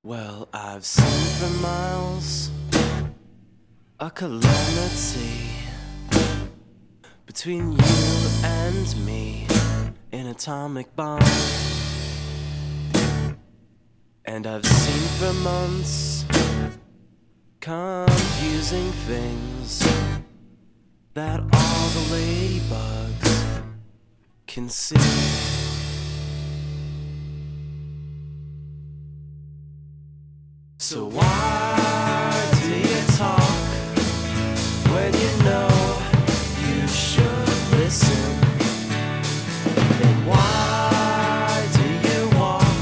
Well, I've seen for miles a calamity between you and me, an atomic bomb. And I've seen for months confusing things that all the ladybugs can see. So why do you talk when you know you should listen? And why do you walk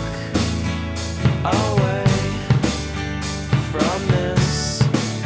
away from this?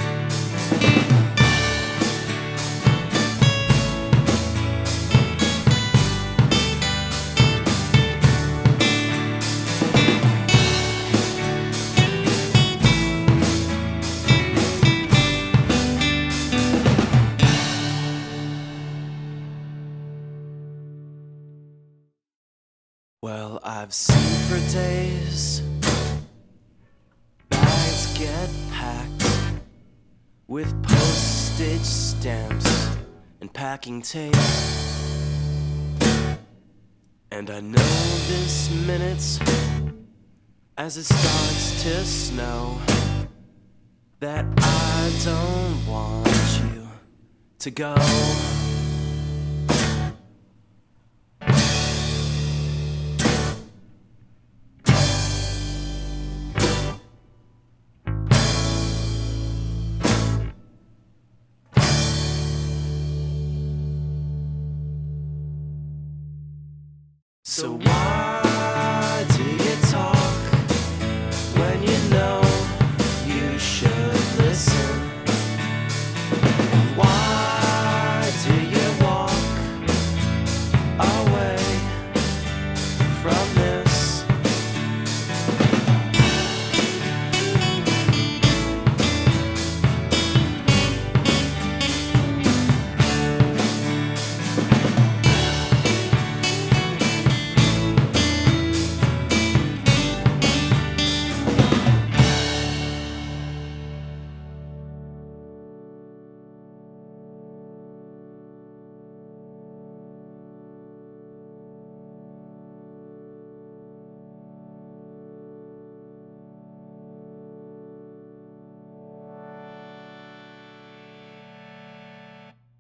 Well, I've seen for days bags get packed with postage stamps and packing tape. And I know this minute, as it starts to snow, that I don't want you to go. So why